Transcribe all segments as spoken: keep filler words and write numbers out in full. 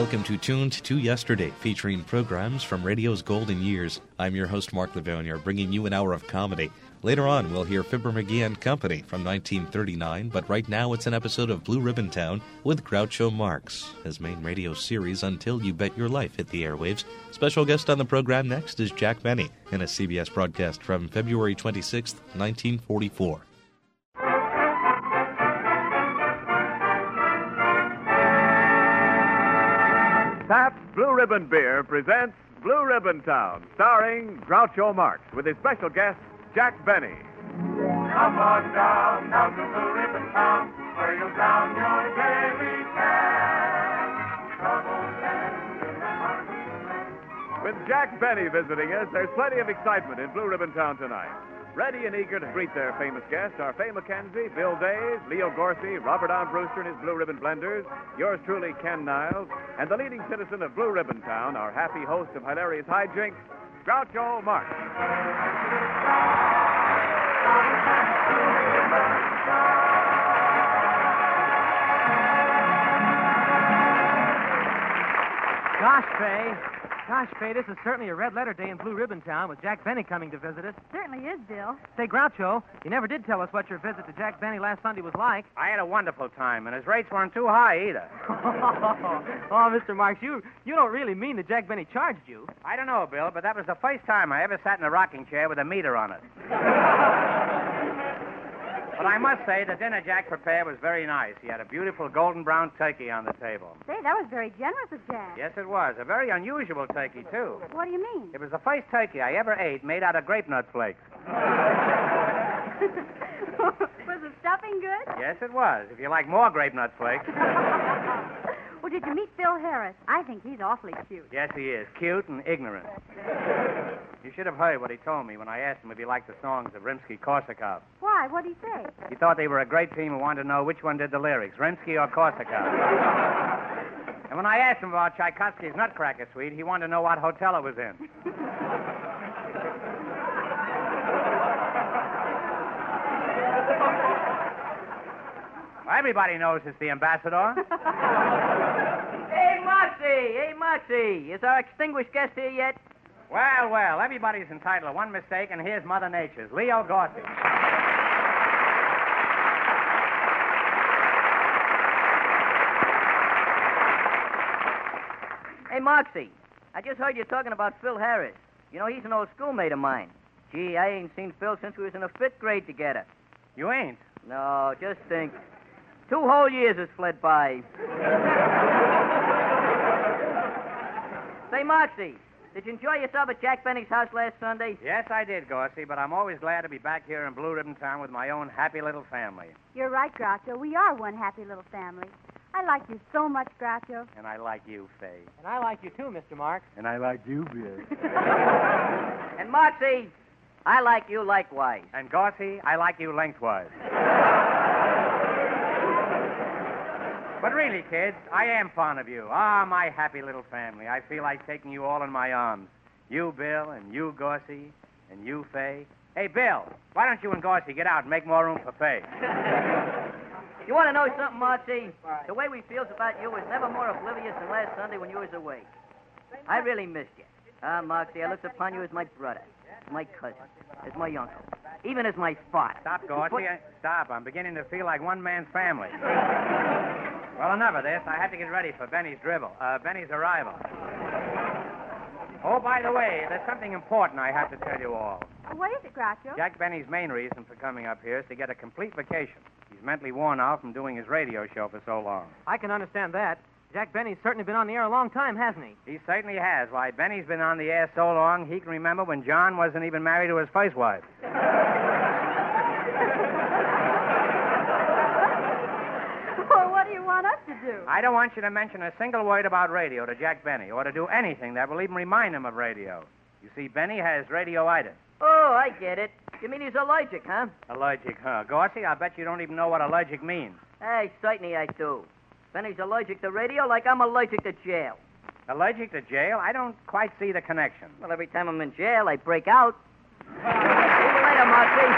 Welcome to Tuned to Yesterday, featuring programs from radio's golden years. I'm your host, Mark Livonia, bringing you an hour of comedy. Later on, we'll hear Fibber McGee and Company from nineteen thirty-nine, but right now it's an episode of Blue Ribbon Town with Groucho Marx. His main radio series, Until You Bet Your Life, hit the airwaves. Special guest on the program next is Jack Benny in a C B S broadcast from February twenty-sixth, nineteen forty-four. Pabst Blue Ribbon Beer presents Blue Ribbon Town, starring Groucho Marx, with his special guest, Jack Benny. Come on down, down to Blue Ribbon Town, where you'll drown your daily cares. Troubles and in the heart of With Jack Benny visiting us, there's plenty of excitement in Blue Ribbon Town tonight. Ready and eager to greet their famous guests are Fay McKenzie, Bill Days, Leo Gorsey, Robert Don Brewster and his Blue Ribbon Blenders, yours truly, Ken Niles, and the leading citizen of Blue Ribbon Town, our happy host of hilarious hijinks, Groucho Marx. Gosh, Fay. Gosh, Fay, this is certainly a red-letter day in Blue Ribbon Town with Jack Benny coming to visit us. Certainly is, Bill. Say, Groucho, you never did tell us what your visit to Jack Benny last Sunday was like. I had a wonderful time, and his rates weren't too high either. Oh, Mister Marx, you, you don't really mean that Jack Benny charged you. I don't know, Bill, but that was the first time I ever sat in a rocking chair with a meter on it. But I must say, the dinner Jack prepared was very nice. He had a beautiful golden brown turkey on the table. Say, that was very generous of Jack. Yes, it was. A very unusual turkey, too. What do you mean? It was the first turkey I ever ate made out of grape nut flakes. Was the stuffing good? Yes, it was, if you like more grape nut flakes. Well, did you meet Phil Harris? I think he's awfully cute. Yes, he is. Cute and ignorant. You should have heard what he told me when I asked him if he liked the songs of Rimsky-Korsakov. Why? What'd he say? He thought they were a great team and wanted to know which one did the lyrics, Rimsky or Korsakov. And when I asked him about Tchaikovsky's Nutcracker Suite, he wanted to know what hotel it was in. Well, everybody knows it's the ambassador. Hey, Moxie! Hey, Moxie! Is our extinguished guest here yet? Well, well, everybody's entitled to one mistake, and here's Mother Nature's, Leo Gorsey. Hey, Moxie, I just heard you talking about Phil Harris. You know, he's an old schoolmate of mine. Gee, I ain't seen Phil since we was in the fifth grade together. You ain't? No, just think. Two whole years has fled by. Say, Moxie, did you enjoy yourself at Jack Benny's house last Sunday? Yes, I did, Gorsey, but I'm always glad to be back here in Blue Ribbon Town with my own happy little family. You're right, Groucho. We are one happy little family. I like you so much, Groucho. And I like you, Fay. And I like you too, Mister Marx. And I like you, Bill. And Moxie, I like you likewise. And Gorsey, I like you lengthwise. But really, kids, I am fond of you. Ah, my happy little family. I feel like taking you all in my arms. You, Bill, and you, Gorsey, and you, Fay. Hey, Bill, why don't you and Gorsey get out and make more room for Fay? You want to know something, Moxie? The way we feels about you is never more oblivious than last Sunday when you was away. I really missed you. Ah, Moxie, I looked upon you as my brother, as my cousin, as my uncle, even as my father. Stop, Gorsey. Put... Stop. I'm beginning to feel like one man's family. Well, enough of this. I have to get ready for Benny's dribble, uh, Benny's arrival. Oh, by the way, there's something important I have to tell you all. What is it, Groucho? Jack Benny's main reason for coming up here is to get a complete vacation. He's mentally worn out from doing his radio show for so long. I can understand that. Jack Benny's certainly been on the air a long time, hasn't he? He certainly has. Why, Benny's been on the air so long, he can remember when John wasn't even married to his first wife. Well, what do you want us to do? I don't want you to mention a single word about radio to Jack Benny, or to do anything that will even remind him of radio. You see, Benny has radioitis. Oh, I get it. You mean he's allergic, huh? Allergic, huh? Gorsey, I bet you don't even know what allergic means. Hey, certainly I do. Benny's allergic to radio like I'm allergic to jail. Allergic to jail? I don't quite see the connection. Well, every time I'm in jail, I break out. See you later, Moxie.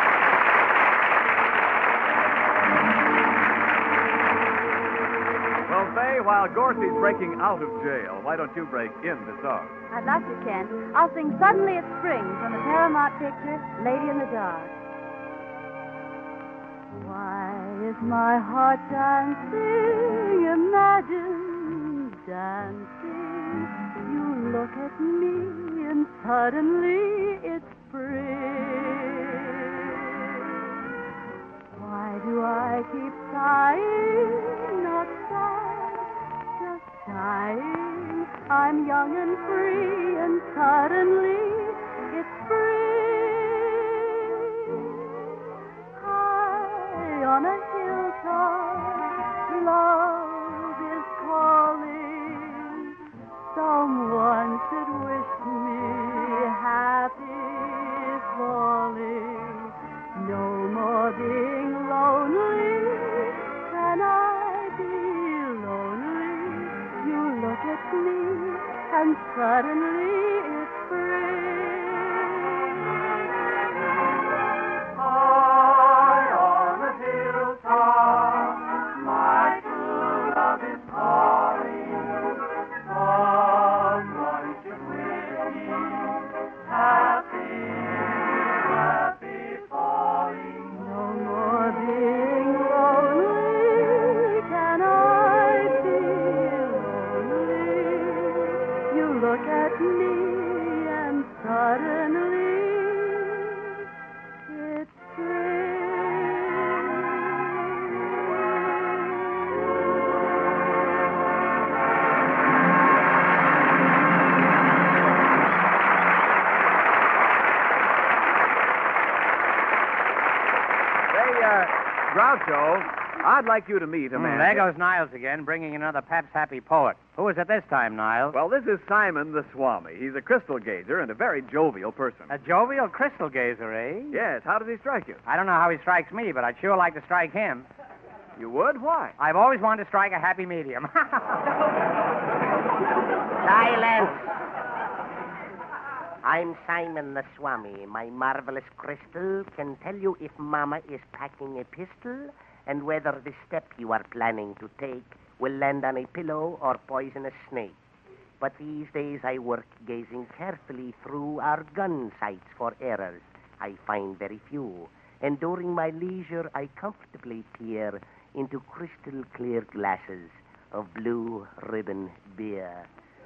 Well, Fay, Say, while Gorsey's breaking out of jail, why don't you break in the song? I'd love to, Ken. I'll sing Suddenly It's Spring from the Paramount picture, Lady in the Dark. Why is my heart dancing? Imagine dancing. You look at me and suddenly it's spring. Why do I keep sighing? Not sad, just dying. I'm young and free, and suddenly it's spring. High on a hilltop, love is calling. Someone should wish me happy falling. No more being lonely. Can I be lonely? You look at me, and suddenly it's spring. High on the hilltop, my true love is calling. Someone should wish me happy, happy falling. No more being lonely. Can I be lonely? You look at me, and suddenly it's Say, uh, Groucho, I'd like you to meet a Hmm, man. there goes Niles again, bringing another Pabst Happy Poet. Who is it this time, Niles? Well, this is Simon the Swami. He's a crystal gazer and a very jovial person. A jovial crystal gazer, eh? Yes, how does he strike you? I don't know how he strikes me, but I'd sure like to strike him. You would? Why? I've always wanted to strike a happy medium. Silence! I'm Simon the Swami. My marvelous crystal can tell you if Mama is packing a pistol and whether the step you are planning to take will land on a pillow or poison a snake. But these days I work gazing carefully through our gun sights for errors. I find very few. And during my leisure, I comfortably peer into crystal clear glasses of blue ribbon beer.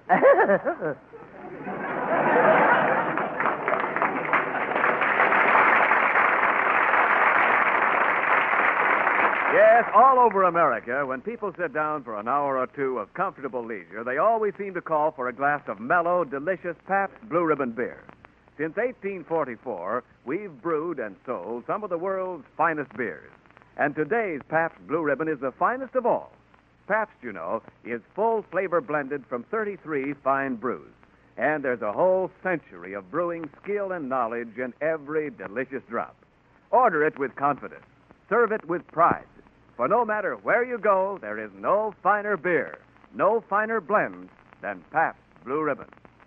Yes, all over America, when people sit down for an hour or two of comfortable leisure, they always seem to call for a glass of mellow, delicious Pabst Blue Ribbon beer. Since eighteen forty-four, we've brewed and sold some of the world's finest beers. And today's Pabst Blue Ribbon is the finest of all. Pabst, you know, is full flavor blended from thirty-three fine brews. And there's a whole century of brewing skill and knowledge in every delicious drop. Order it with confidence. Serve it with pride. For no matter where you go, there is no finer beer, no finer blend than Pabst Blue Ribbon.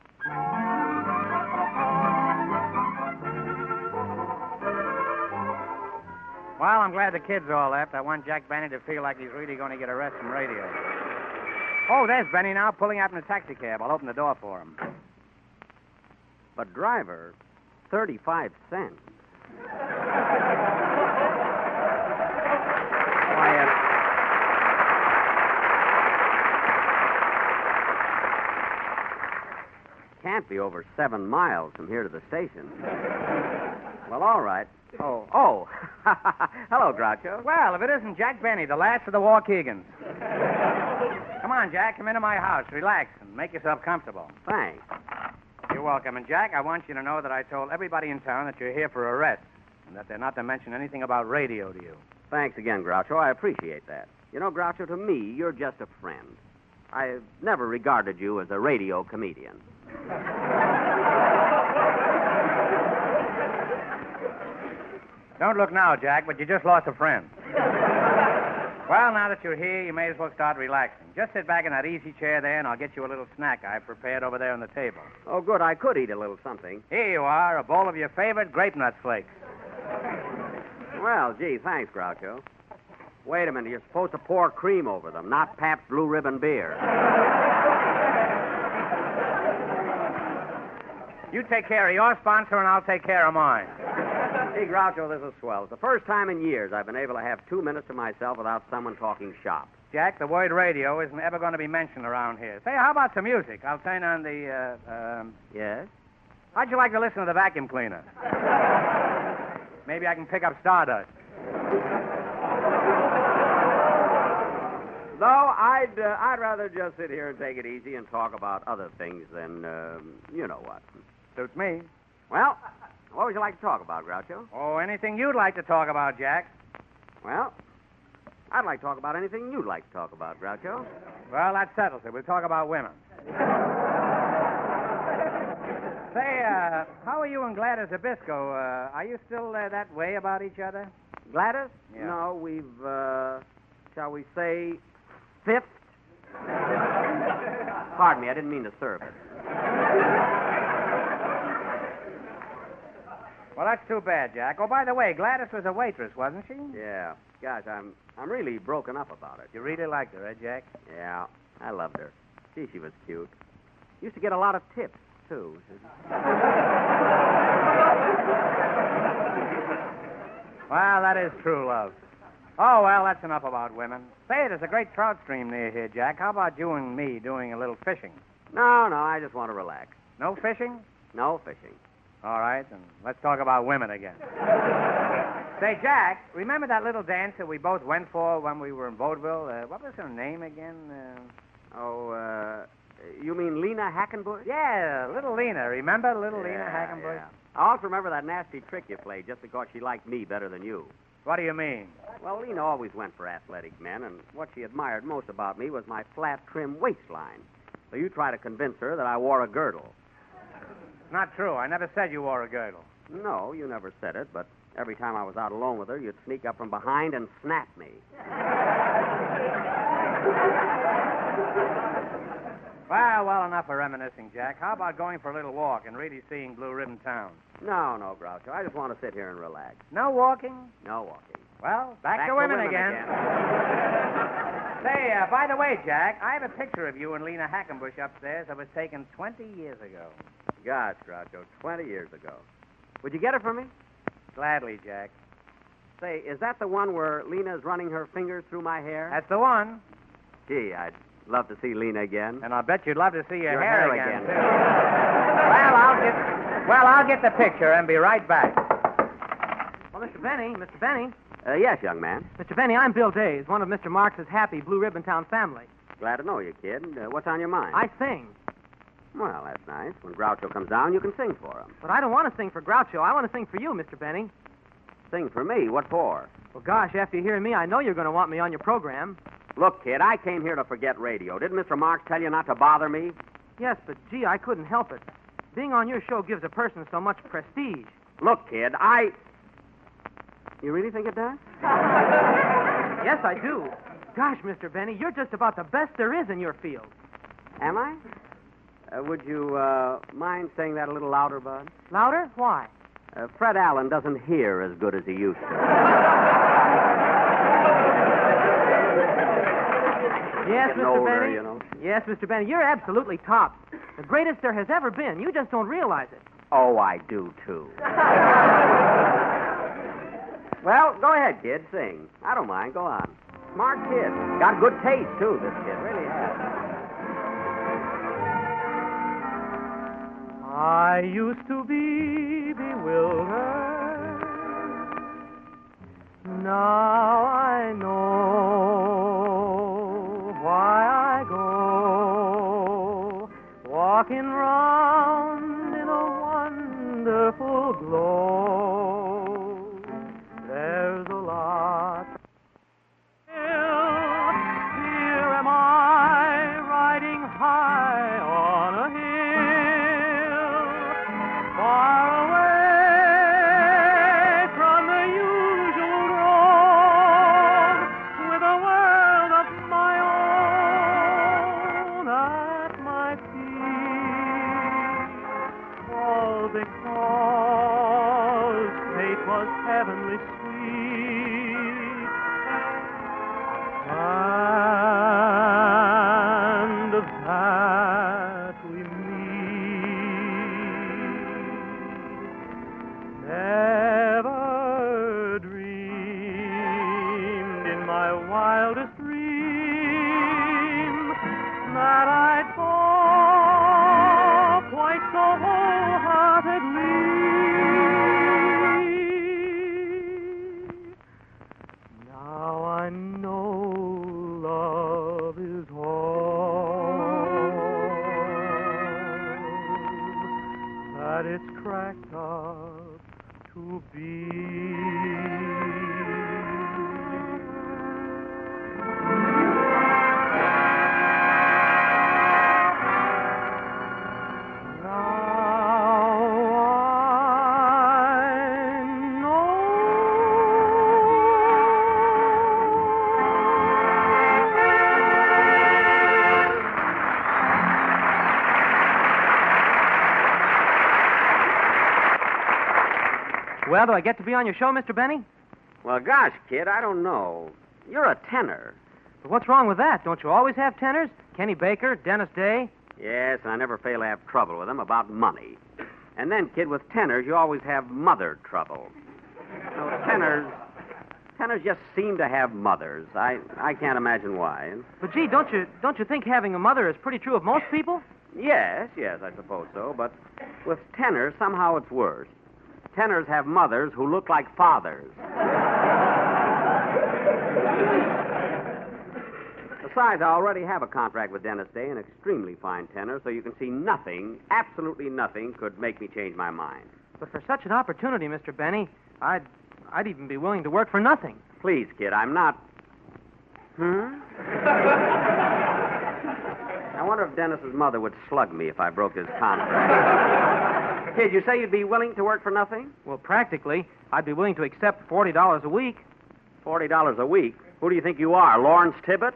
Well, I'm glad the kids all left. I want Jack Benny to feel like he's really going to get a rest from radio. Oh, there's Benny now, pulling out in a taxicab. I'll open the door for him. But, driver, thirty-five cents. Quiet. Can't be over seven miles from here to the station. Well, all right. Oh, oh. Hello, Groucho. Well, if it isn't Jack Benny, the last of the Waukeegans. Come on, Jack, come into my house. Relax and make yourself comfortable. Thanks. You're welcome. And, Jack, I want you to know that I told everybody in town that you're here for a rest and that they're not to mention anything about radio to you. Thanks again, Groucho. I appreciate that. You know, Groucho, to me, you're just a friend. I've never regarded you as a radio comedian. Don't look now, Jack, but you just lost a friend. Well, now that you're here, you may as well start relaxing. Just sit back in that easy chair there, and I'll get you a little snack I prepared over there on the table. Oh, good. I could eat a little something. Here you are, a bowl of your favorite grape nut flakes. Well, gee, thanks, Groucho. Wait a minute. You're supposed to pour cream over them, not Pabst Blue Ribbon beer. You take care of your sponsor, and I'll take care of mine. Hey, Groucho, this is swell. It's the first time in years I've been able to have two minutes to myself without someone talking shop. Jack, the word radio isn't ever going to be mentioned around here. Say, how about some music? I'll turn on the, uh, um... Yes? How'd you like to listen to the vacuum cleaner? Maybe I can pick up Stardust. No, I'd, uh, I'd rather just sit here and take it easy and talk about other things than, um, you know what. Suits me. Well, what would you like to talk about, Groucho? Oh, anything you'd like to talk about, Jack. Well, I'd like to talk about anything you'd like to talk about, Groucho. Well, that settles it. We'll talk about women. Say, uh, how are you and Gladys Zabisco? Uh, are you still uh, that way about each other? Gladys? Yeah. No, we've, uh, shall we say, fifth? Pardon me, I didn't mean to serve it. Well, that's too bad, Jack. Oh, by the way, Gladys was a waitress, wasn't she? Yeah. Gosh, I'm I'm really broken up about it. You really liked her, eh, Jack? Yeah, I loved her. Gee, she was cute. Used to get a lot of tips, too. Well, that is true love. Oh, well, that's enough about women. Say, there's a great trout stream near here, Jack. How about you and me doing a little fishing? No, no, I just want to relax. No fishing? No fishing. All right, then let's talk about women again. Say, Jack, remember that little dance that we both went for when we were in Vaudeville? Uh, what was her name again? Uh... Oh, uh, you mean Lena Hackenbush? Yeah, little Lena. Remember little yeah, Lena Hackenbush? Yeah. I also remember that nasty trick you played just because she liked me better than you. What do you mean? Well, Lena always went for athletic men, and what she admired most about me was my flat, trim waistline. So you try to convince her that I wore a girdle. Not true. I never said you wore a girdle. No, you never said it, but every time I was out alone with her, you'd sneak up from behind and snap me. Well, well, enough of reminiscing, Jack. How about going for a little walk and really seeing Blue Ribbon Town? No, no, Groucho. I just want to sit here and relax. No walking? No walking. Well, back, Back to, to women, women again. again. Say, uh, by the way, Jack, I have a picture of you and Lena Hackenbush upstairs that was taken twenty years ago. Gosh, Groucho, twenty years ago. Would you get it for me? Gladly, Jack. Say, is that the one where Lena's running her fingers through my hair? That's the one. Gee, I'd love to see Lena again. And I'll bet you'd love to see your, Your hair, hair again, again. too. well, I'll get well, I'll get the picture and be right back. Well, Mister Benny, Mister Benny. Uh, yes, young man. Mister Benny, I'm Bill Days, one of Mister Marx's happy Blue Ribbon Town family. Glad to know you, kid. Uh, what's on your mind? I sing. Well, that's nice. When Groucho comes down, you can sing for him. But I don't want to sing for Groucho. I want to sing for you, Mister Benny. Sing for me? What for? Well, gosh, after you hear me, I know you're going to want me on your program. Look, kid, I came here to forget radio. Didn't Mister Marx tell you not to bother me? Yes, but gee, I couldn't help it. Being on your show gives a person so much prestige. Look, kid, I... You really think it does? Yes, I do. Gosh, Mister Benny, you're just about the best there is in your field. Am I? Uh, would you uh, mind saying that a little louder, Bud? Louder? Why? Uh, Fred Allen doesn't hear as good as he used to. Yes, Getting Mister older, Benny. you know. Yes, Mister Benny, you're absolutely top. The greatest there has ever been. You just don't realize it. Oh, I do, too. Well, go ahead, kid. Sing. I don't mind. Go on. Smart kid. Got good taste, too, this kid. Really has. I used to be bewildered. Now I know why I go walking round in a wonderful glow. There's a lot. Here am I riding high on a hill, far away from the usual road. wildest dream that I'd fall quite so wholeheartedly. Now I know love is all that it's cracked up to be. Well, do I get to be on your show, Mister Benny? Well, gosh, kid, I don't know. You're a tenor. But what's wrong with that? Don't you always have tenors? Kenny Baker, Dennis Day? Yes, and I never fail to have trouble with them about money. And then, kid, with tenors, you always have mother trouble. You know, tenors... Tenors just seem to have mothers. I, I can't imagine why. But, gee, don't you, don't you think having a mother is pretty true of most people? Yes, yes, I suppose so. But with tenors, somehow it's worse. Tenors have mothers who look like fathers. Besides, I already have a contract with Dennis Day, an extremely fine tenor, so you can see nothing, absolutely nothing, could make me change my mind. But for such an opportunity, Mister Benny, I'd, I'd even be willing to work for nothing. Please, kid, I'm not... Hmm? I wonder if Dennis's mother would slug me if I broke his contract. Kid, you say you'd be willing to work for nothing? Well, practically, I'd be willing to accept forty dollars a week. Forty dollars a week? Who do you think you are, Lawrence Tibbett?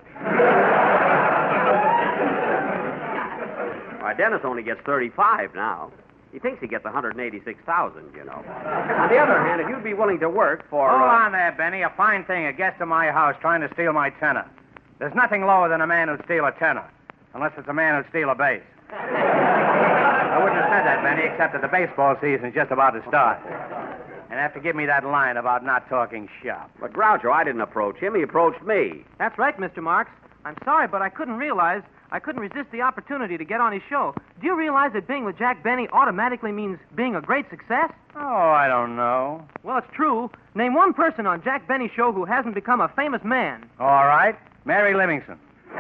Why, Dennis only gets thirty-five now. He thinks he gets one hundred eighty-six thousand, you know. On the other hand, if you'd be willing to work for... Hold uh... on there, Benny. A fine thing, a guest of my house trying to steal my tenor. There's nothing lower than a man who'd steal a tenor, unless it's a man who'd steal a bass. I wouldn't have said that, Benny, except that the baseball season's just about to start. And have to give me that line about not talking shop. But, Groucho, I didn't approach him. He approached me. That's right, Mister Marks. I'm sorry, but I couldn't realize, I couldn't resist the opportunity to get on his show. Do you realize that being with Jack Benny automatically means being a great success? Oh, I don't know. Well, it's true. Name one person on Jack Benny's show who hasn't become a famous man. All right. Mary Livingston.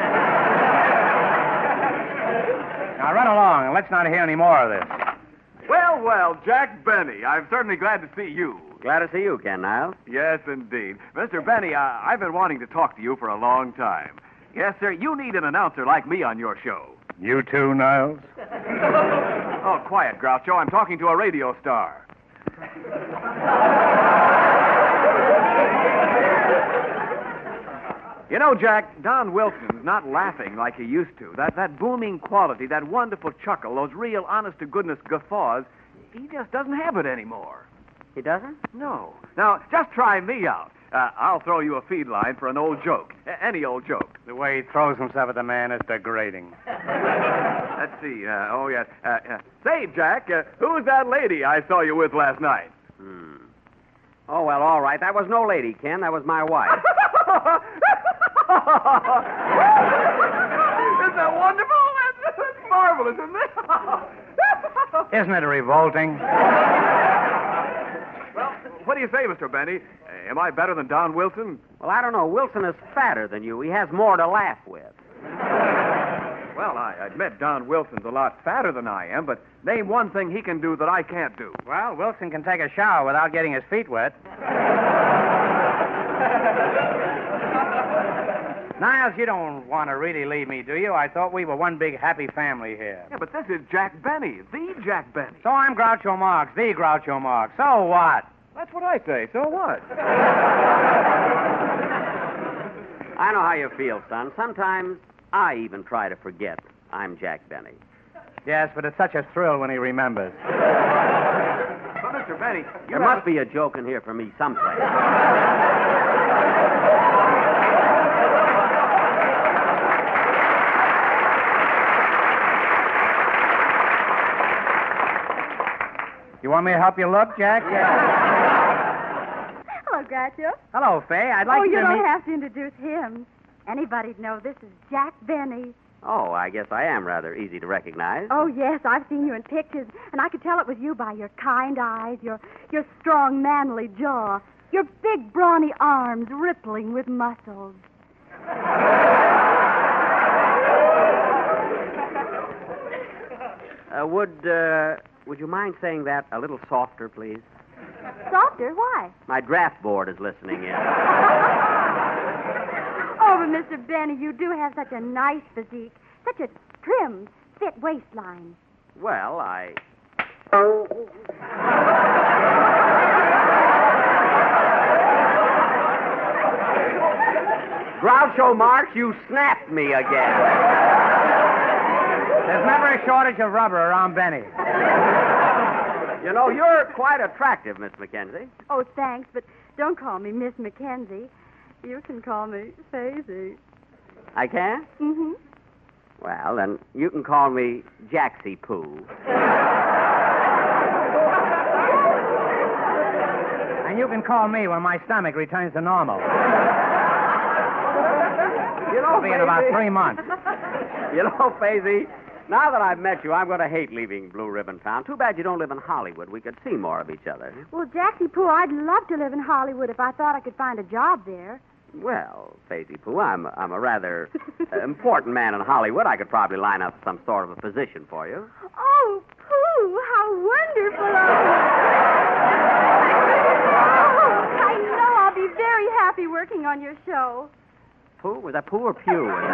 Now, run along, and let's not hear any more of this. Well, well, Jack Benny, I'm certainly glad to see you. Glad to see you, Ken Niles. Yes, indeed. Mister Benny, uh, I've been wanting to talk to you for a long time. Yes, sir, you need an announcer like me on your show. You too, Niles? Oh, quiet, Groucho. I'm talking to a radio star. You know, Jack, Don Wilson's not laughing like he used to. That that booming quality, that wonderful chuckle, those real honest-to-goodness guffaws, he just doesn't have it anymore. He doesn't? No. Now, just try me out. Uh, I'll throw you a feed line for an old joke. A- any old joke. The way he throws himself at the man is degrading. Let's see. Uh, oh, yes. Uh, uh, say, Jack, uh, who's that lady I saw you with last night? Hmm. Oh, well, all right. That was no lady, Ken. That was my wife. Isn't that wonderful? That's, that's marvelous, isn't it? Isn't it revolting? Well, what do you say, Mister Benny? Uh, am I better than Don Wilson? Well, I don't know. Wilson is fatter than you. He has more to laugh with. Well, I admit Don Wilson's a lot fatter than I am, but name one thing he can do that I can't do. Well, Wilson can take a shower without getting his feet wet. Niles, you don't want to really leave me, do you? I thought we were one big happy family here. Yeah, but this is Jack Benny, the Jack Benny. So I'm Groucho Marx, the Groucho Marx. So what? That's what I say. So what? I know how you feel, son. Sometimes I even try to forget I'm Jack Benny. Yes, but it's such a thrill when he remembers. Well, Mister Benny, you there must be a joke in here for me someplace. You want me to help you look, Jack? Hello, Groucho. Hello, Fay. I'd like oh, you to don't meet... have to introduce him. Anybody'd know this is Jack Benny. Oh, I guess I am rather easy to recognize. Oh, yes, I've seen you in pictures, and I could tell it was you by your kind eyes, your your strong, manly jaw, your big, brawny arms rippling with muscles. Uh, would, uh, would you mind saying that a little softer, please? Softer? Why? My draft board is listening in. Oh, but Mister Benny, you do have such a nice physique, such a trim, fit waistline. Well, I... Groucho Marx, you snapped me again. There's never a shortage of rubber around Benny. You know, you're quite attractive, Miss Mackenzie. Oh, thanks, but don't call me Miss Mackenzie. You can call me Faisy. I can? Mm-hmm. Well, then you can call me Jaxie Poo. And you can call me when my stomach returns to normal. You know, It'll be in about three months. You know, Faisy, now that I've met you, I'm going to hate leaving Blue Ribbon Town. Too bad you don't live in Hollywood. We could see more of each other. Well, Jaxie Poo, I'd love to live in Hollywood if I thought I could find a job there. Well, Faisy Poo, I'm, I'm a rather uh, important man in Hollywood. I could probably line up some sort of a position for you. Oh, Pooh, how wonderful of you. Oh, I know I'll be very happy working on your show. Pooh? Was that Pooh or Pew? P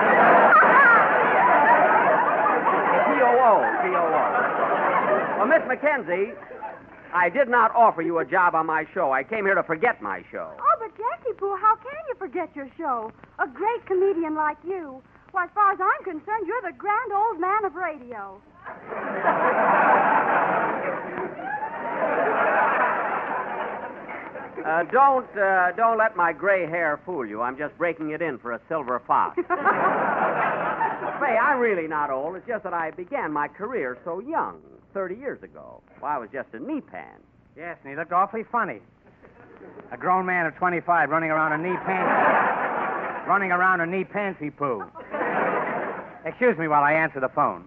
O O. P O O. Well, Miss Mackenzie, I did not offer you a job on my show. I came here to forget my show. Oh, but Jaxie Poo, how can you forget your show? A great comedian like you. Well, as far as I'm concerned, you're the grand old man of radio. Uh, don't, uh, don't let my gray hair fool you. I'm just breaking it in for a silver fox. Say, I'm really not old. It's just that I began my career so young, thirty years ago. Well, I was just a knee pan. Yes, and he looked awfully funny. A grown man of twenty-five running around a knee pan... running around a knee pansy poo. Excuse me while I answer the phone.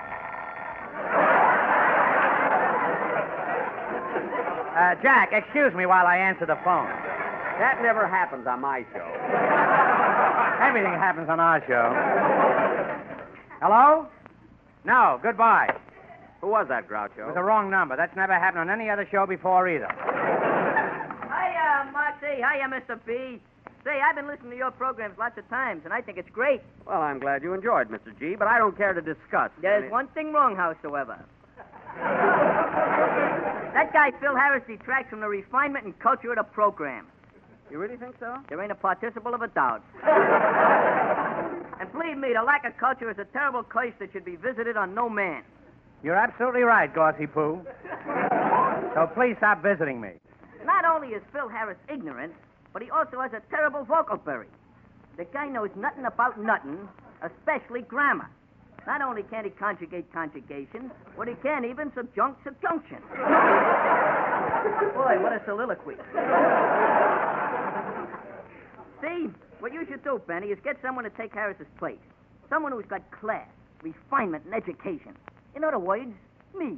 Uh, Jack, excuse me while I answer the phone. That never happens on my show. Everything happens on our show. Hello? No, goodbye. Who was that, It was Groucho? the wrong number. That's never happened on any other show before either. Hiya, Moxie. Hiya, Mister B. Say, I've been listening to your programs lots of times, and I think it's great. Well, I'm glad you enjoyed, Mister G, but I don't care to discuss. There's any- one thing wrong, howsoever. That guy, Phil Harris, detracts from the refinement and culture of the program. You really think so? There ain't a participle of a doubt. And believe me, the lack of culture is a terrible curse that should be visited on no man. You're absolutely right, Gorsey Poo. So please stop visiting me. Not only is Phil Harris ignorant, but he also has a terrible vocal berry. The guy knows nothing about nothing, especially grammar. Not only can't he conjugate conjugation, but he can't even subjunct subjunction. Boy, what a soliloquy. See, what you should do, Benny, is get someone to take Harris's place. Someone who's got class, refinement, and education. In other words, me.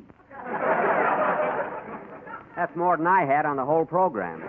That's more than I had on the whole program.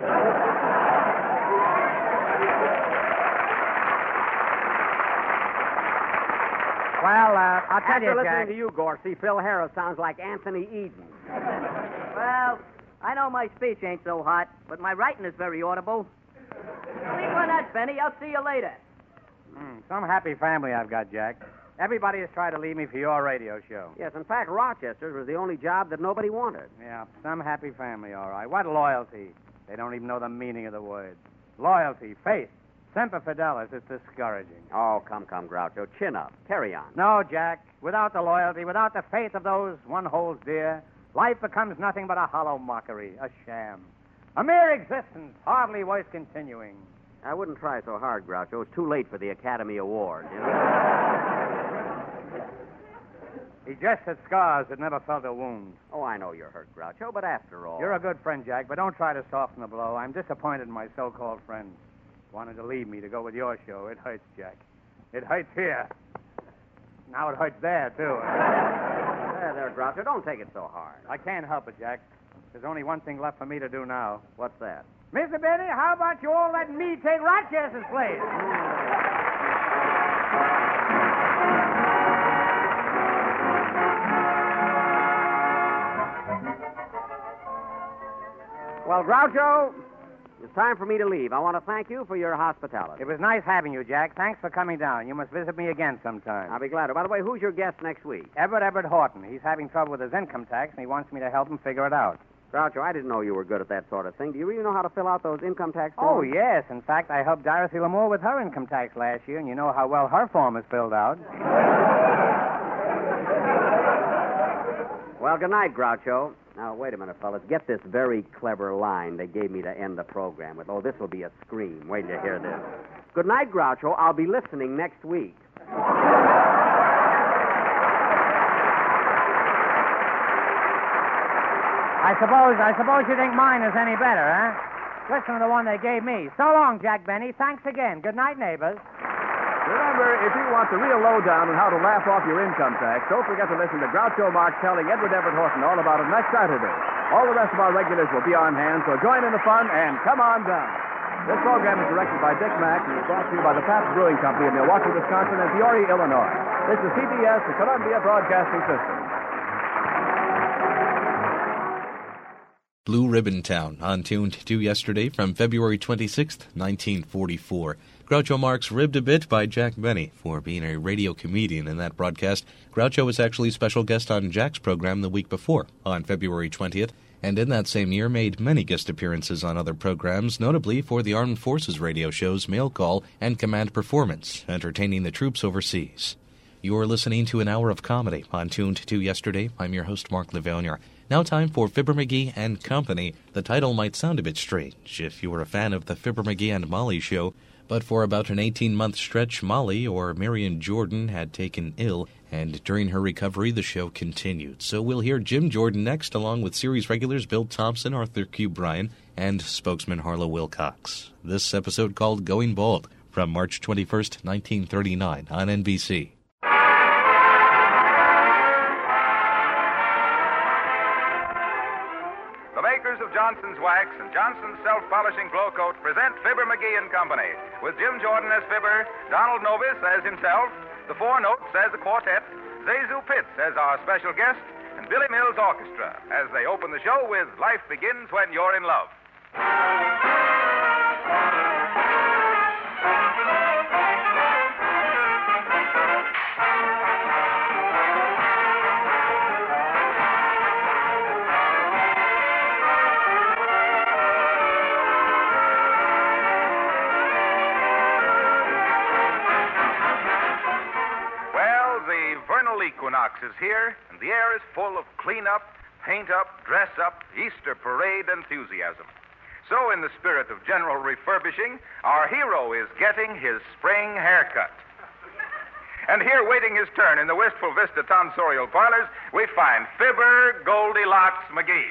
Well, uh, I'll tell After you, listening Jack. to you, Gorsey, Phil Harris sounds like Anthony Eden. Well, I know my speech ain't so hot, but my writing is very audible. Sleep on that, Benny. I'll see you later. Hmm, some happy family I've got, Jack. Everybody has tried to leave me for your radio show. Yes, in fact, Rochester's was the only job that nobody wanted. Yeah, some happy family, all right. What loyalty? They don't even know the meaning of the word. Loyalty, faith, semper fidelis. It's discouraging. Oh, come, come, Groucho. Chin up. Carry on. No, Jack. Without the loyalty, without the faith of those one holds dear, life becomes nothing but a hollow mockery, a sham. A mere existence, hardly worth continuing. I wouldn't try so hard, Groucho. It's too late for the Academy Award, you know? He just had scars that never felt a wound. Oh, I know you're hurt, Groucho, but after all... You're a good friend, Jack, but don't try to soften the blow. I'm disappointed in my so-called friends. Wanted to leave me to go with your show. It hurts, Jack. It hurts here. Now it hurts there, too. There, there, Groucho, don't take it so hard. I can't help it, Jack. There's only one thing left for me to do now. What's that? Mister Benny, how about you all letting me take Rochester's place? Well, Groucho, it's time for me to leave. I want to thank you for your hospitality. It was nice having you, Jack. Thanks for coming down. You must visit me again sometime. I'll be glad to. By the way, who's your guest next week? Everett Everett Horton. He's having trouble with his income tax, and he wants me to help him figure it out. Groucho, I didn't know you were good at that sort of thing. Do you really know how to fill out those income tax Oh, forms? yes. In fact, I helped Dorothy Lamour with her income tax last year, and you know how well her form is filled out. Well, good night, Groucho. Now, wait a minute, fellas. Get this very clever line they gave me to end the program with. Oh, this will be a scream. Wait till you hear this. Good night, Groucho. I'll be listening next week. I suppose, I suppose you think mine is any better, huh? Listen to the one they gave me. So long, Jack Benny. Thanks again. Good night, neighbors. Remember, if you want the real lowdown on how to laugh off your income tax, don't forget to listen to Groucho Marx telling Edward Everett Horton all about it next Saturday. All the rest of our regulars will be on hand, so join in the fun and come on down. This program is directed by Dick Mack and is brought to you by the Pabst Brewing Company of Milwaukee, Wisconsin, and Peoria, Illinois. This is C B S, the Columbia Broadcasting System. Blue Ribbon Town, on Tuned to yesterday from February twenty-sixth, nineteen forty-four. Groucho Marx ribbed a bit by Jack Benny for being a radio comedian in that broadcast. Groucho was actually special guest on Jack's program the week before, on February twentieth, and in that same year made many guest appearances on other programs, notably for the Armed Forces radio shows Mail Call and Command Performance, entertaining the troops overseas. You're listening to an hour of comedy on Tuned to yesterday. I'm your host, Mark Livonia. Now time for Fibber McGee and Company. The title might sound a bit strange if you were a fan of the Fibber McGee and Molly show, but for about an eighteen-month stretch, Molly, or Marion Jordan, had taken ill, and during her recovery, the show continued. So we'll hear Jim Jordan next, along with series regulars Bill Thompson, Arthur Q. Bryan, and spokesman Harlow Wilcox. This episode called Going Bald, from March twenty-first, nineteen thirty-nine, on N B C. Johnson's Wax and Johnson's Self-Polishing Glow Coat present Fibber McGee and Company, with Jim Jordan as Fibber, Donald Novis as himself, the Four Notes as the quartet, Zazu Pitts as our special guest, and Billy Mills Orchestra as they open the show with Life Begins When You're in Love. Equinox is here, and the air is full of clean-up, paint-up, dress-up, Easter parade enthusiasm. So, in the spirit of general refurbishing, our hero is getting his spring haircut. And here, waiting his turn in the Wistful Vista tonsorial parlors, we find Fibber Goldilocks McGee.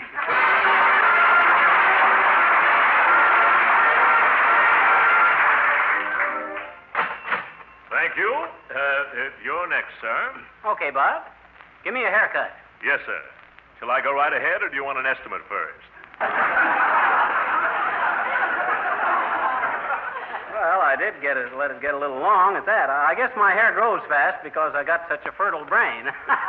Thank you. Uh, you're next, sir. Okay, Bob. Give me a haircut. Yes, sir. Shall I go right ahead, or do you want an estimate first? Well, I did get it, let it get a little long at that. I guess my hair grows fast because I got such a fertile brain.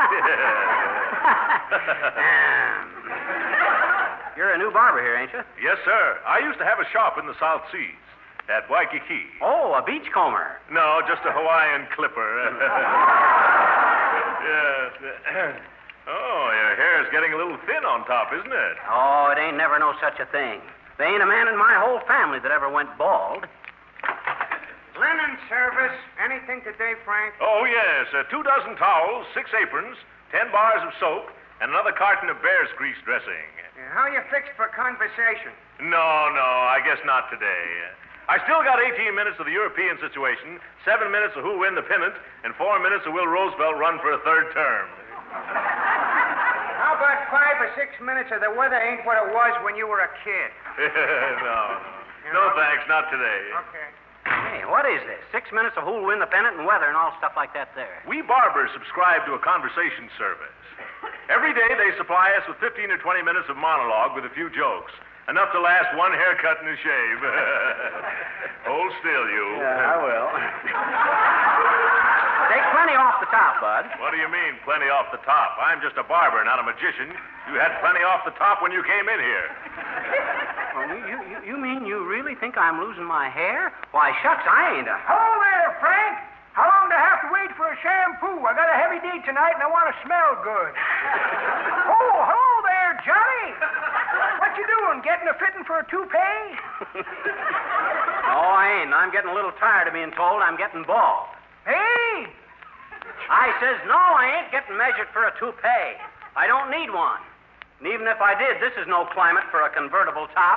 You're a new barber here, ain't you? Yes, sir. I used to have a shop in the South Seas. At Waikiki. Oh, a beachcomber. No, just a Hawaiian clipper. Yes. Oh, your hair's getting a little thin on top, isn't it? Oh, it ain't never no such a thing. There ain't a man in my whole family that ever went bald. Linen service. Anything today, Frank? Oh, yes. Uh, two dozen towels, six aprons, ten bars of soap, and another carton of bear's grease dressing. Yeah, how you fixed for conversation? No, no, I guess not today. I still got eighteen minutes of the European situation, seven minutes of who'll win the pennant, and four minutes of will Roosevelt run for a third term. How about five or six minutes of the weather ain't what it was when you were a kid? no. No, thanks. Not today. Okay. Hey, what is this? Six minutes of Hulu Independent and weather and all stuff like that there. We barbers subscribe to a conversation service. Every day they supply us with fifteen or twenty minutes of monologue with a few jokes. Enough to last one haircut and a shave. Hold still, you. Yeah, I will. Take plenty off the top, Bud. What do you mean, plenty off the top? I'm just a barber, not a magician. You had plenty off the top when you came in here. Well, you, you, you mean you really think I'm losing my hair? Why, shucks, I ain't a... Hello there, Frank. How long do I have to wait for a shampoo? I got a heavy day tonight and I want to smell good. Oh, hello there, Johnny. What you doing? Getting a fitting for a toupee? No, I ain't. I'm getting a little tired of being told I'm getting bald. Hey! I says, no, I ain't getting measured for a toupee. I don't need one. And even if I did, this is no climate for a convertible top.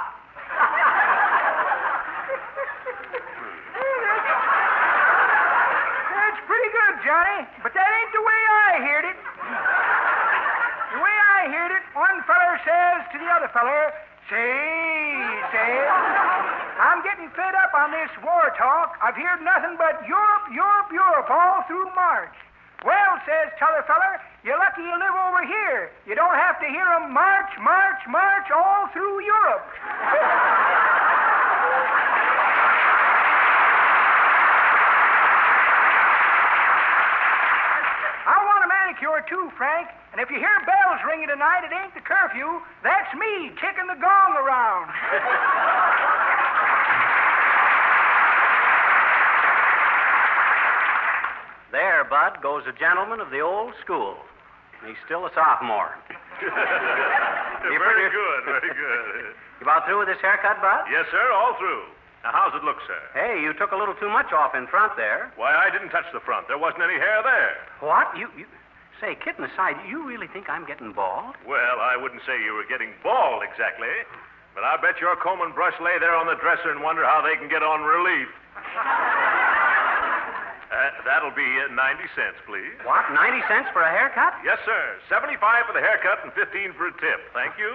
That's pretty good, Johnny, but that ain't the way I heard it. The way I heard it, one feller says to the other feller, say, say, I'm getting fed up on this war talk. I've heard nothing but Europe, Europe, Europe all through March. Well, says t'other feller, you're lucky you live over here. You don't have to hear 'em march, march, march all through Europe. I want a manicure, too, Frank. And if you hear bells ringing tonight, it ain't the curfew. That's me kicking the gong around. There, Bud, goes a gentleman of the old school. He's still a sophomore. Very pretty- good, very good. You about through with this haircut, Bud? Yes, sir, all through. Now, how's it look, sir? Hey, you took a little too much off in front there. Why, I didn't touch the front. There wasn't any hair there. What? You, you... Say, kidding aside, you really think I'm getting bald? Well, I wouldn't say you were getting bald exactly, but I bet your comb and brush lay there on the dresser and wonder how they can get on relief. Uh, that'll be uh, ninety cents, please. What, ninety cents for a haircut? Yes, sir. seventy-five for the haircut and fifteen for a tip. Thank you.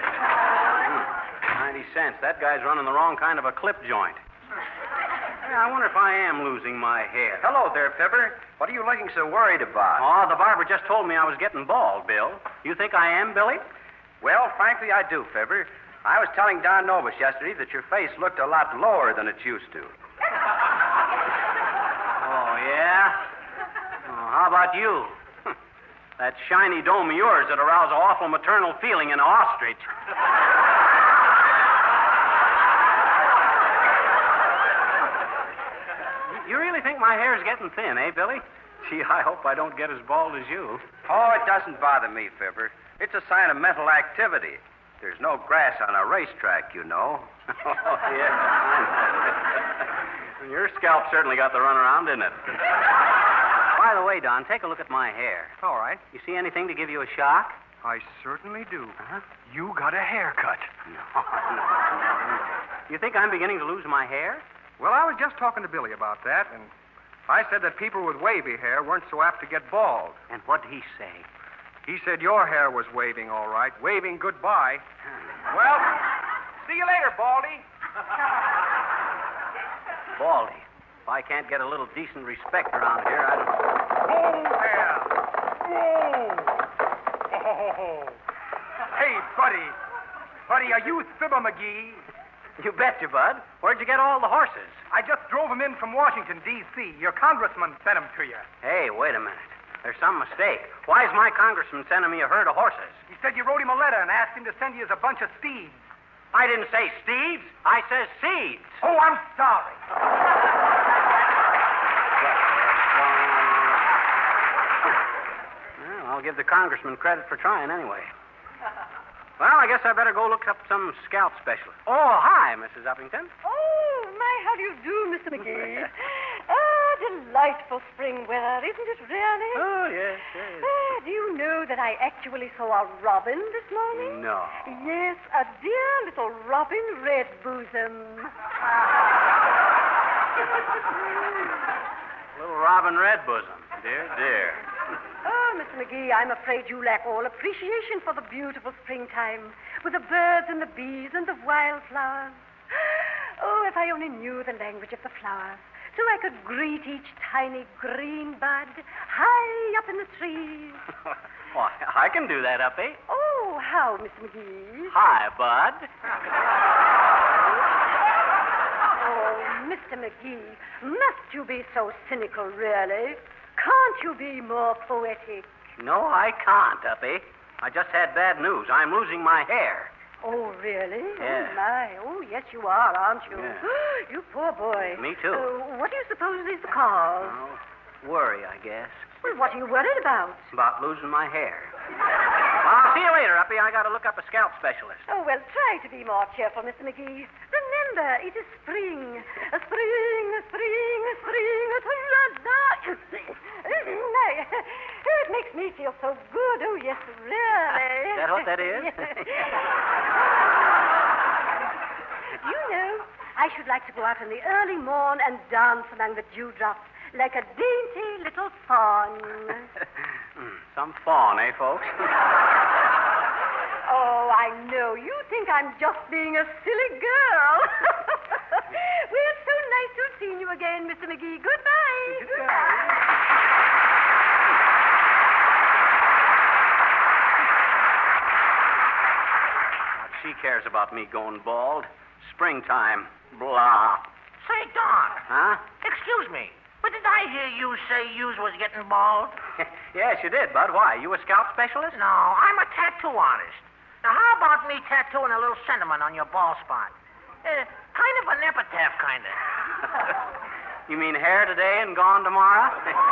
ninety cents. That guy's running the wrong kind of a clip joint. Hey, I wonder if I am losing my hair. Hello there, Fibber. What are you looking so worried about? Oh, the barber just told me I was getting bald, Bill. You think I am, Billy? Well, frankly, I do, Fibber. I was telling Don Novus yesterday that your face looked a lot lower than it used to. Oh, yeah? Oh, how about you? That shiny dome of yours that aroused an awful maternal feeling in an ostrich. You really think my hair's getting thin, eh, Billy? Gee, I hope I don't get as bald as you. Oh, it doesn't bother me, Fibber. It's a sign of mental activity. There's no grass on a racetrack, you know. Oh, yeah. Your scalp certainly got the runaround, didn't it? By the way, Don, take a look at my hair. All right. You see anything to give you a shock? I certainly do. Uh-huh. You got a haircut. No, no, no. You think I'm beginning to lose my hair? Well, I was just talking to Billy about that, and I said that people with wavy hair weren't so apt to get bald. And what did he say? He said your hair was waving all right, waving goodbye. Well, see you later, Baldy. Baldy. If I can't get a little decent respect around here, I don't... Whoa there! Whoa! Oh. Hey, buddy. Buddy, are you Fibber McGee? You betcha, Bud. Where'd you get all the horses? I just drove them in from Washington, D C Your congressman sent them to you. Hey, wait a minute. There's some mistake. Why is my congressman sending me a herd of horses? He said you wrote him a letter and asked him to send you as a bunch of steeds. I didn't say steeds. I says seeds. Oh, I'm sorry. Well, I'll give the congressman credit for trying anyway. Well, I guess I better go look up some scalp specialist. Oh, hi, Missus Uppington. Oh, my, how do you do, Mister McGee? Ah, delightful spring weather, isn't it really? Oh, yes, yes. Ah, do you know that I actually saw a robin this morning? No. Yes, a dear little robin red bosom. Little Robin Redbosom. Dear, dear. Oh, Mister McGee, I'm afraid you lack all appreciation for the beautiful springtime, with the birds and the bees and the wildflowers. Oh, if I only knew the language of the flowers, so I could greet each tiny green bud high up in the trees. Why, I can do that, Uppy. Oh, how, Mister McGee? Hi, Bud. Oh, Mister McGee, must you be so cynical, really? Can't you be more poetic? No, I can't, Uppy. I just had bad news. I'm losing my hair. Oh, really? Yeah. Oh, my. Oh, yes, you are, aren't you? Yeah. You poor boy. Me, too. Uh, what do you suppose is the cause? Oh, worry, I guess. Well, what are you worried about? About losing my hair. Well, I'll see you later, Uppy. I got to look up a scalp specialist. Oh, well, try to be more cheerful, Mister McGee. Remember, it is spring. A spring, a spring, a spring, a spring. It makes me feel so good. Oh, yes, really. Is that what that is? You know, I should like to go out in the early morn and dance among the dewdrops like a dainty little fawn. Some fawn, eh, folks? Oh, I know. You think I'm just being a silly girl. Well, it's so nice to have seen you again, Mister McGee. Goodbye. Goodbye. She cares about me going bald. Springtime. Blah. Say, Don. Huh? Excuse me, but did I hear you say you was getting bald? Yes, you did, Bud. Why? You a scalp specialist? No, I'm a tattoo artist. Now, how about me tattooing a little sentiment on your bald spot? Uh, kind of an epitaph, kind of. You mean hair today and gone tomorrow?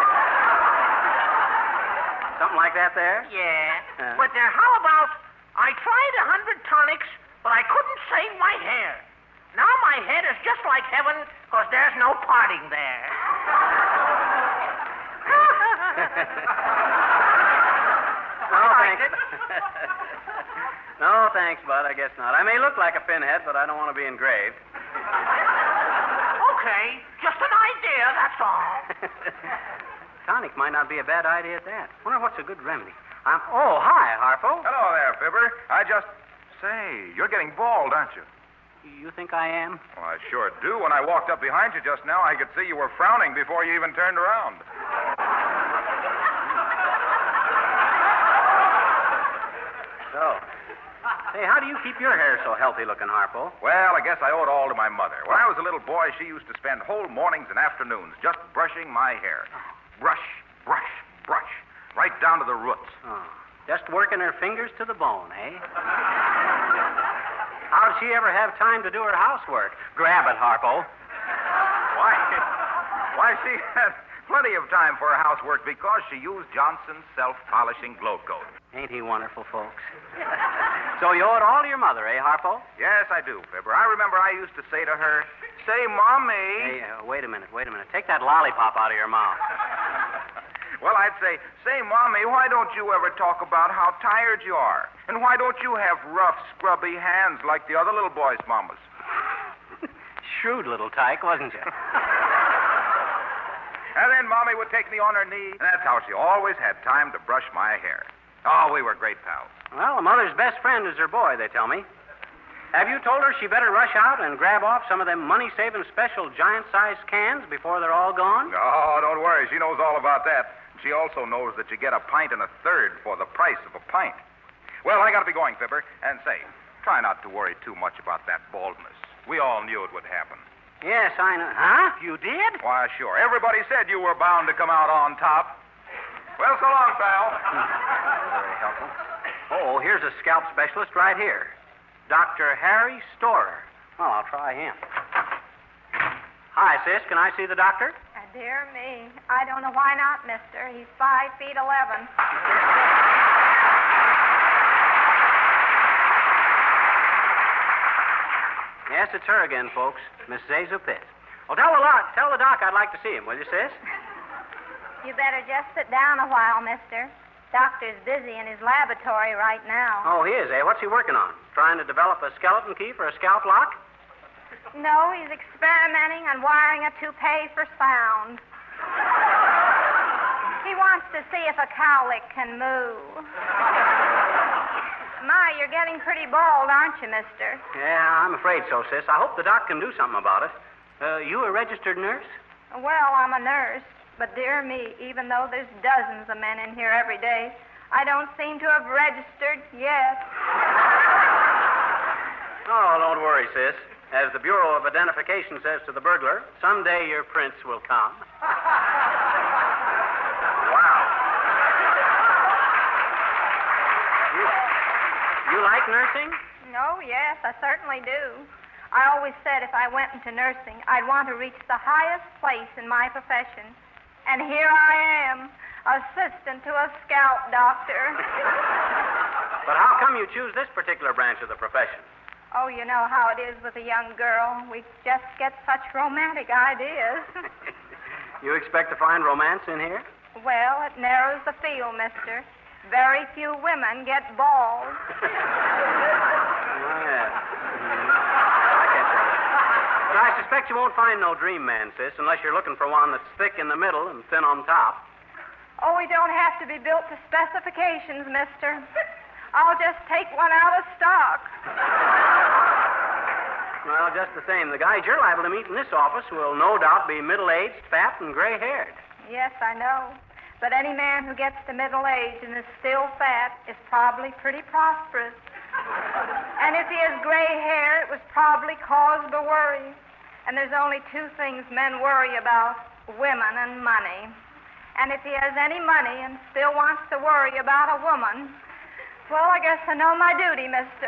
Something like that there? Yeah. Uh. But uh, how about I tried a hundred tonics, but I couldn't save my hair. Now my head is just like heaven, because there's no parting there. No, thanks. No, thanks, Bud. I guess not. I may look like a pinhead, but I don't want to be engraved. Okay, just an idea, that's all. Tonic might not be a bad idea at that. Wonder what's a good remedy. I'm... Oh, hi, Harpo. Hello there, Fibber. I just... Say, you're getting bald, aren't you? You think I am? Well, I sure do. When I walked up behind you just now, I could see you were frowning before you even turned around. So, hey, how do you keep your hair so healthy looking, Harpo? Well, I guess I owe it all to my mother. When I was a little boy, she used to spend whole mornings and afternoons just brushing my hair. Brush, brush, brush, right down to the roots. Oh, just working her fingers to the bone, eh? How'd she ever have time to do her housework? Grab it, Harpo. Why, why, she had plenty of time for her housework because she used Johnson's self-polishing glow coat. Ain't he wonderful, folks? So you owe it all to your mother, eh, Harpo? Yes, I do, Fibber. I remember I used to say to her, say, Mommy. Hey, uh, wait a minute, wait a minute. Take that lollipop out of your mouth. Well, I'd say, say, Mommy, why don't you ever talk about how tired you are? And why don't you have rough, scrubby hands like the other little boys' mamas? Shrewd little tyke, wasn't you? And then Mommy would take me on her knee, and that's how she always had time to brush my hair. Oh, we were great pals. Well, a mother's best friend is her boy, they tell me. Have you told her she better rush out and grab off some of them money-saving special giant-sized cans before they're all gone? Oh, don't worry. She knows all about that. She also knows that you get a pint and a third for the price of a pint. Well, I got to be going, Fibber. And say, try not to worry too much about that baldness. We all knew it would happen. Yes, I know. Huh? You did? Why, sure. Everybody said you were bound to come out on top. Well, so long, pal. Very helpful. Oh, here's a scalp specialist right here. Doctor Harry Storer. Well, I'll try him. Hi, sis. Can I see the doctor? Uh, dear me. I don't know why not, mister. He's five feet eleven. Yes, it's her again, folks. Miss Zazu Pitt. Well, tell the, lot, tell the doc I'd like to see him, will you, sis? You better just sit down a while, mister. Doctor's busy in his laboratory right now. Oh, he is, eh? What's he working on? Trying to develop a skeleton key for a scalp lock? No, he's experimenting on wiring a toupee for sound. He wants to to see if a cowlick can moo. My, you're getting pretty bald, aren't you, mister? Yeah, I'm afraid so, sis. I hope the doc can do something about it. Uh, you a registered nurse? Well, I'm a nurse, but dear me, even though there's dozens of men in here every day, I don't seem to have registered yet. Oh, don't worry, sis. As the Bureau of Identification says to the burglar, someday your prince will come. Wow. You, you like nursing? Oh, yes, I certainly do. I always said if I went into nursing, I'd want to reach the highest place in my profession. And here I am, assistant to a scalp doctor. But how come you choose this particular branch of the profession? Oh, you know how it is with a young girl. We just get such romantic ideas. You expect to find romance in here? Well, it narrows the field, mister. Very few women get bald. Oh, yeah. Mm-hmm. I can tell it. But I suspect you won't find no dream man, sis, unless you're looking for one that's thick in the middle and thin on top. Oh, we don't have to be built to specifications, mister. I'll just take one out of stock. Well, just the same, the guys you're liable to meet in this office will no doubt be middle-aged, fat, and gray-haired. Yes, I know. But any man who gets to middle age and is still fat is probably pretty prosperous. And if he has gray hair, it was probably cause to worry. And there's only two things men worry about, women and money. And if he has any money and still wants to worry about a woman, well, I guess I know my duty, mister.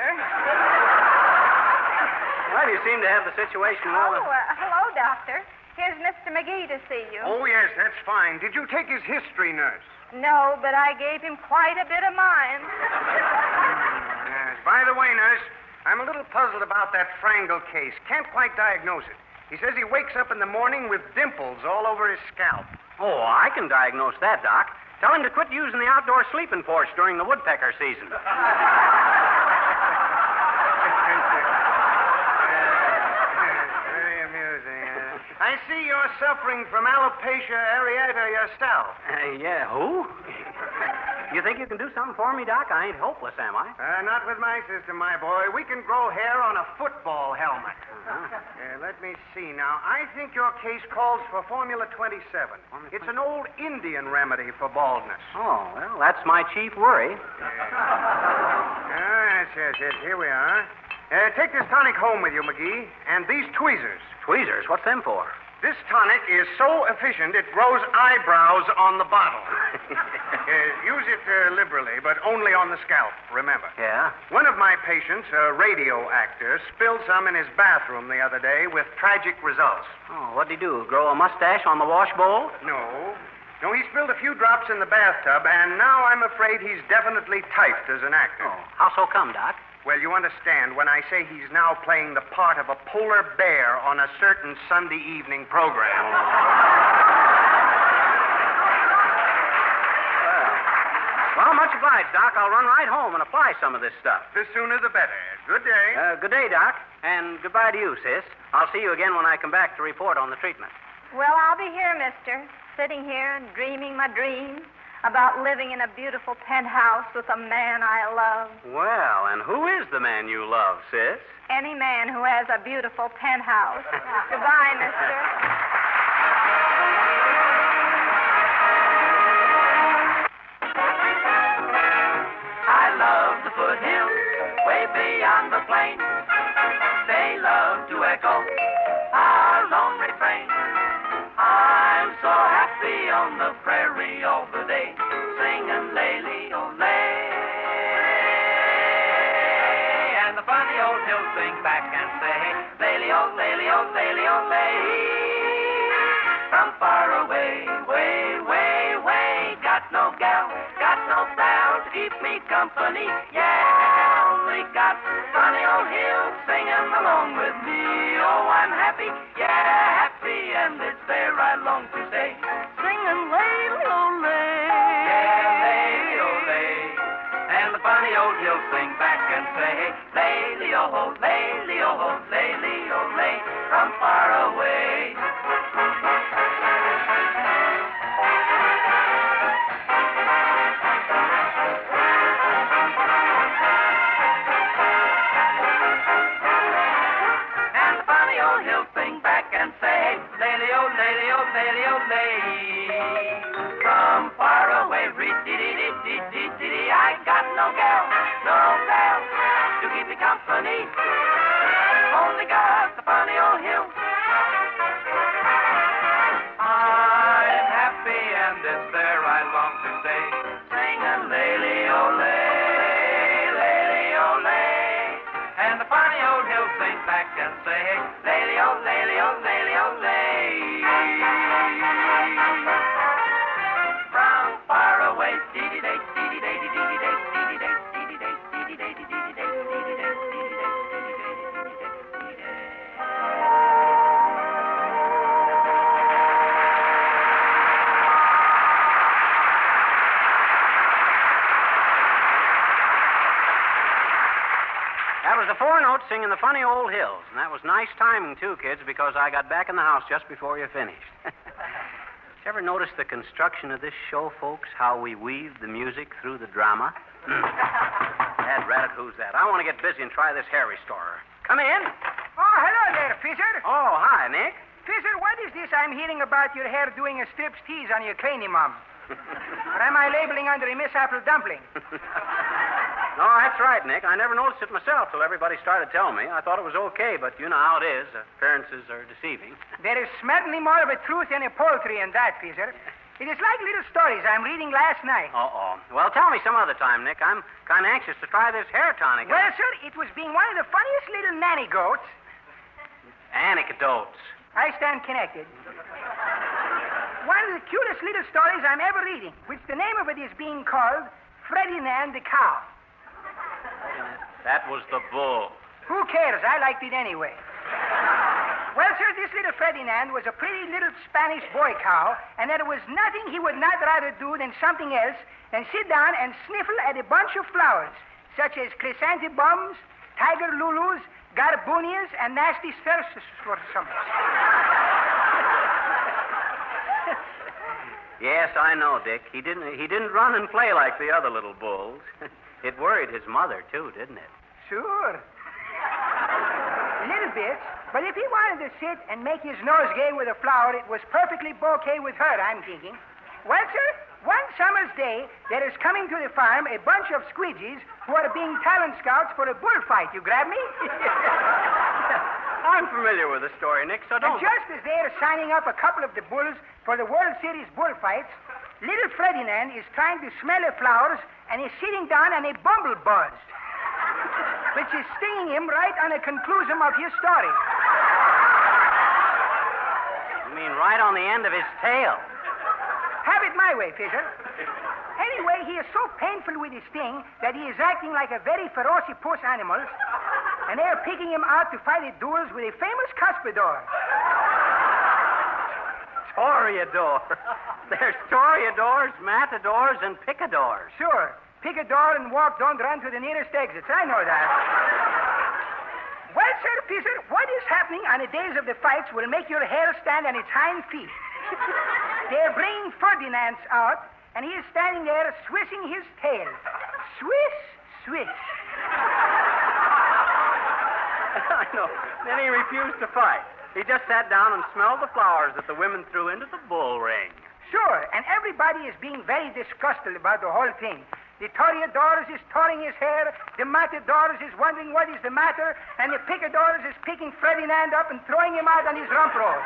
Well, you seem to have the situation well. Oh, uh, hello, doctor. Here's Mister McGee to see you. Oh, yes, that's fine. Did you take his history, nurse? No, but I gave him quite a bit of mine. Yes. By the way, nurse, I'm a little puzzled about that Frangle case. Can't quite diagnose it. He says he wakes up in the morning with dimples all over his scalp. Oh, I can diagnose that, Doc. Tell him to quit using the outdoor sleeping porch during the woodpecker season. Very amusing. Uh, I see you're suffering from alopecia areata yourself. Uh, yeah, who? You think you can do something for me, Doc? I ain't hopeless, am I? Uh, not with my system, my boy. We can grow hair on a football helmet. Uh-huh. Uh, let me see now. I think your case calls for Formula twenty-seven. It's an old Indian remedy for baldness. Oh, well, that's my chief worry. Ah, yes, yes, yes. Here we are. Uh, take this tonic home with you, McGee, and these tweezers. Tweezers? What's them for? This tonic is so efficient it grows eyebrows on the bottle. uh, use it uh, liberally, but only on the scalp, remember. Yeah? One of my patients, a radio actor, spilled some in his bathroom the other day with tragic results. Oh, what'd he do? Grow a mustache on the wash bowl? No. No, he spilled a few drops in the bathtub, and now I'm afraid he's definitely typed as an actor. Oh, how so come, Doc? Well, you understand when I say he's now playing the part of a polar bear on a certain Sunday evening program. Well, much obliged, Doc. I'll run right home and apply some of this stuff. The sooner the better. Good day. Uh, good day, Doc. And goodbye to you, sis. I'll see you again when I come back to report on the treatment. Well, I'll be here, mister, sitting here and dreaming my dreams about living in a beautiful penthouse with a man I love. Well, and who is the man you love, sis? Any man who has a beautiful penthouse. Goodbye, mister. I love the foothills way beyond the plain. They love to echo our lone refrain. I'm so happy on the prairie all the day, singing lay-lee-o-lay. And the funny old hills sing back and say, lay-lee-o, lay-lee-o, lay-lee-o-lay. From far away, way, way, way, got no gal, got no pal to keep me company. Yeah, only got funny old hills singing along with me. Oh, I'm happy, yeah, happy, and it's there I long to stay. Singing lay-lee-o-lay. Yeah, lay-lee-o-lay. And the funny old hills sing back and say, lay-lee-o-ho, lay-lee-o-ho, lay-lee-o-lay, from far away. no gal, no pal to keep me company. Only got the funny old hill. I'm happy and it's there I long to stay, singing lay-lee-o-lay, lay-lee-o-lay. And the funny old hill sings back and say, lay-lee-o, lay-lee-o, lay-lee-o-lay. From far away, dee-dee-day, dee-dee-day, dee-dee-day, dee-dee-day, dee-dee-day, dee-dee-day, dee-dee-day, dee-dee-day, That was the four notes singing the funny old hills. And that was nice timing, too, kids, because I got back in the house just before you finished. Did you ever notice the construction of this show, folks? How we weave the music through the drama? Dad, Rabbit, who's that? I want to get busy and try this hair restorer. Come in. Oh, hello there, Fisher. Oh, hi, Nick. Fisher, what is this I'm hearing about your hair doing a striptease on your cranium, Mom? Or am I labeling under a Miss Apple dumpling? No, that's right, Nick. I never noticed it myself till everybody started telling me. I thought it was okay, but you know how it is. Appearances are deceiving. There is certainly more of a truth in a poultry in that, Fisher. It is like little stories I'm reading last night. Uh-oh. Well, tell me some other time, Nick. I'm kind of anxious to try this hair tonic. Well, sir, it was being one of the funniest little nanny goats. Anecdotes. I stand connected. One of the cutest little stories I'm ever reading, which the name of it is being called Ferdinand the Cow. That was the bull. Who cares? I liked it anyway. Well, sir, this little Ferdinand was a pretty little Spanish boy cow, and there was nothing he would not rather do than something else than sit down and sniffle at a bunch of flowers, such as chrysanthemums, tiger lulus, garbunias, and nasty sarsaparilla. Yes, I know, Dick. He didn't he didn't run and play like the other little bulls. It worried his mother, too, didn't it? Sure. A little bit. But if he wanted to sit and make his nosegay with a flower, it was perfectly bouquet with her, I'm thinking. Well, sir, one summer's day, there is coming to the farm a bunch of squidgies who are being talent scouts for a bullfight. You grab me? I'm familiar with the story, Nick, so don't... And just as they are signing up a couple of the bulls for the World Series bullfights, little Ferdinand is trying to smell the flowers and is sitting down on a bumble buzz, which is stinging him right on the conclusion of his story. You mean right on the end of his tail? Have it my way, Fisher. Anyway, he is so painful with his sting that he is acting like a very ferocious animal, and they are picking him out to fight at duels with a famous cuspidor. Toreador. There's toreadors, matadors, and picadors. Sure. Picador and walk don't run to the nearest exits. I know that. Well, sir, Fisher, what is happening on the days of the fights will make your hair stand on its hind feet. They're bringing Ferdinand out, and he is standing there swishing his tail. Swish, swish. I know. Then he refused to fight. He just sat down and smelled the flowers that the women threw into the bull ring. Sure, and everybody is being very disgusted about the whole thing. The toreadors is tearing his hair, the matadors is wondering what is the matter, and the picadors is picking Ferdinand up and throwing him out on his rump roll.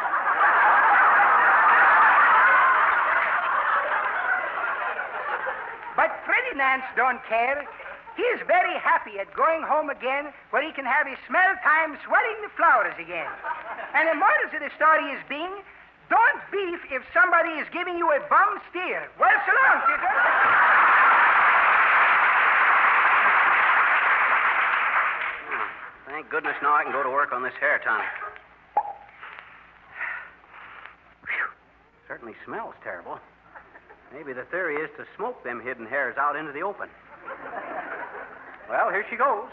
But Ferdinand don't care. He is very happy at going home again where he can have his smell time swelling the flowers again. And the moral to the story is being, don't beef if somebody is giving you a bum steer. Well, so long, Peter. Oh, thank goodness now I can go to work on this hair tonic. Whew. Certainly smells terrible. Maybe the theory is to smoke them hidden hairs out into the open. Well, here she goes.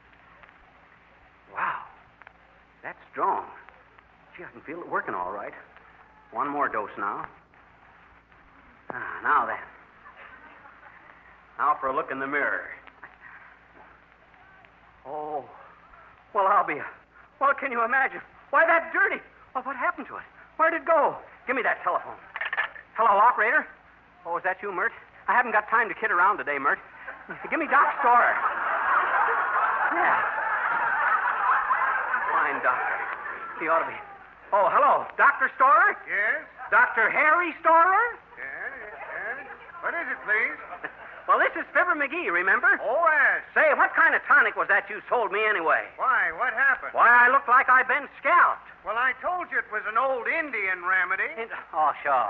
Wow. That's strong. Gee, I can feel it working all right. One more dose now. Ah, now then. Now for a look in the mirror. Oh. Well, I'll be... Well, can you imagine? Why, that dirty... Well, what happened to it? Where'd it go? Give me that telephone. Hello, operator. Oh, is that you, Mert? I haven't got time to kid around today, Mert. Give me Doc Storer. Yeah. Fine doctor. He ought to be. Oh, hello. Doctor Storer? Yes? Doctor Harry Storer? Yes, yes. What is it, please? Well, this is Fibber McGee, remember? Oh, yes. Say, what kind of tonic was that you sold me anyway? Why, what happened? Why, I look like I've been scalped. Well, I told you it was an old Indian remedy. Oh, sure.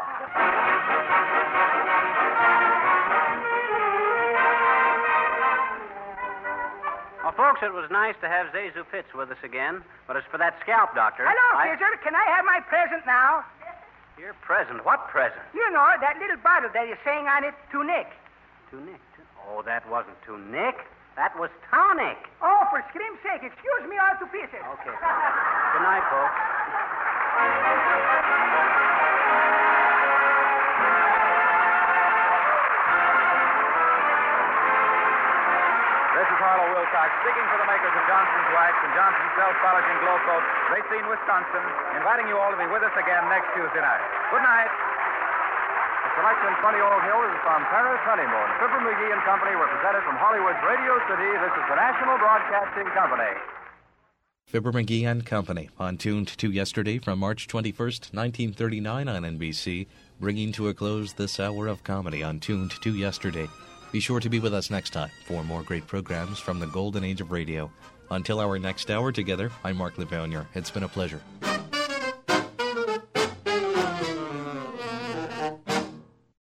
Well, folks, it was nice to have Zazu Pitts with us again, but as for that scalp doctor... Hello, I... Fizzer. Can I have my present now? Your present? What present? You know, that little bottle that is saying on it, to Nick. To Nick? Oh, that wasn't to Nick. That was tonic. Oh, for scream's sake, excuse me all to pieces. Okay. Good night, folks. This is Harlow Wilcox speaking for the makers of Johnson's Wax and Johnson's Self-Polishing Glow Coat, Racine, Wisconsin, inviting you all to be with us again next Tuesday night. Good night. The selection Funny Old Hills is from Paris Honeymoon. Fibber McGee and Company were presented from Hollywood's Radio City. This is the National Broadcasting Company. Fibber McGee and Company, on Tuned to Yesterday from March twenty-first, nineteen thirty-nine on N B C, bringing to a close this hour of comedy on Tuned to Yesterday. Be sure to be with us next time for more great programs from the golden age of radio. Until our next hour together, I'm Mark Livounier. It's been a pleasure.